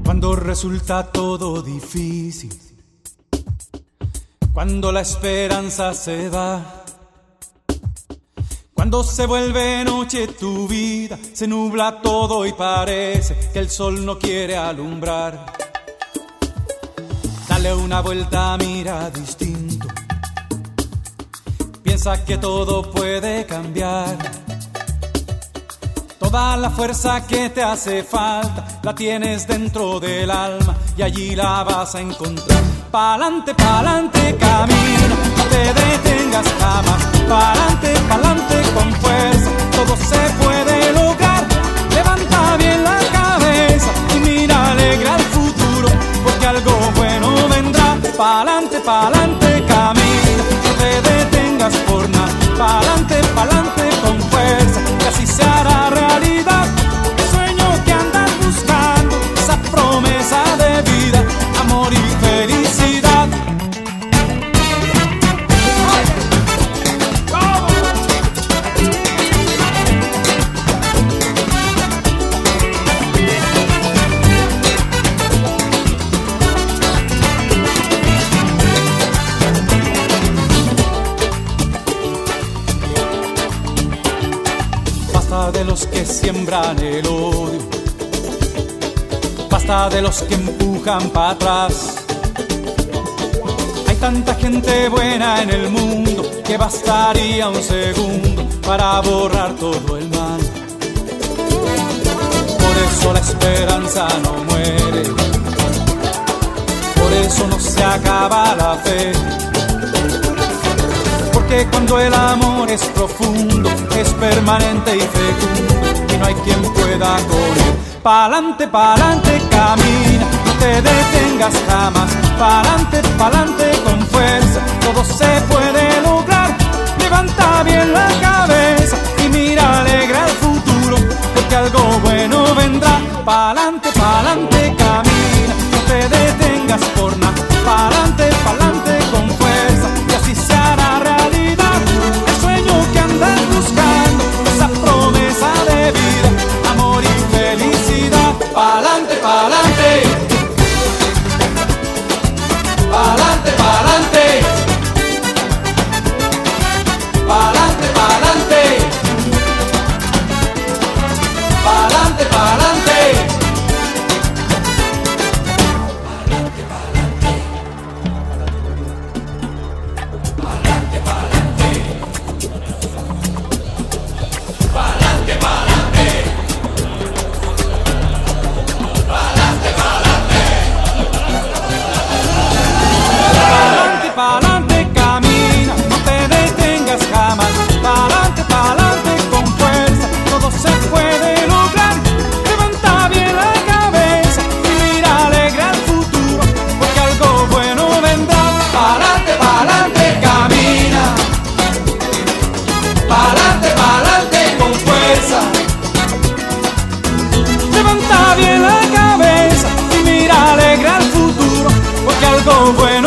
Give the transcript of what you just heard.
Cuando resulta todo difícil, cuando la esperanza se va, cuando se vuelve noche tu vida, se nubla todo y parece que el sol no quiere alumbrar. Dale una vuelta, mira distinto, piensa que todo puede cambiar. Toda la fuerza que te hace falta la tienes dentro del alma y allí la vas a encontrar. Pa'lante, pa'lante, camina, no te detengas jamás. Pa'lante, pa'lante con fuerza, todo se puede lograr. Levanta bien la cabeza y mira, alegra el futuro, porque algo bueno vendrá. Pa'lante, pa'lante, camina, no te detengas por nada. Pa'lante, pa'lante con fuerza, que así se hará realidad. El sueño que andas buscando, esa promesa de vida, amor y felicidad. Basta de los que siembran el odio, basta de los que empujan para atrás. Hay tanta gente buena en el mundo que bastaría un segundo para borrar todo el mal. Por eso la esperanza no muere, por eso no se acaba la fe. Porque cuando el amor es profundo, es permanente y fecundo, y no hay quien pueda con él. Pa'lante, pa'lante, camina, no te detengas jamás. Pa'lante, pa'lante con fuerza, todo se puede lograr. Levanta bien la cabeza y mira, alegra el futuro, porque algo bueno vendrá. Pa'lante, pa'lante, camina, no te detengas por nada. Pa'lante, pa'lante con fuerza, y así se hará realidad. El sueño que andas buscando, esa promesa de vida, amor y felicidad. Pa'lante, pa'lante, pa'lante, pa'lante, pa'lante, pa'lante, pa'lante, pa'lante. Pa'lante, camina, no te detengas jamás. Pa'lante, pa'lante con fuerza, todo se puede lograr. Levanta bien la cabeza y mira, alegra el futuro, porque algo bueno vendrá. Pa'lante, pa'lante, camina. Pa'lante, pa'lante con fuerza. Levanta bien la cabeza y mira, alegra el futuro, porque algo bueno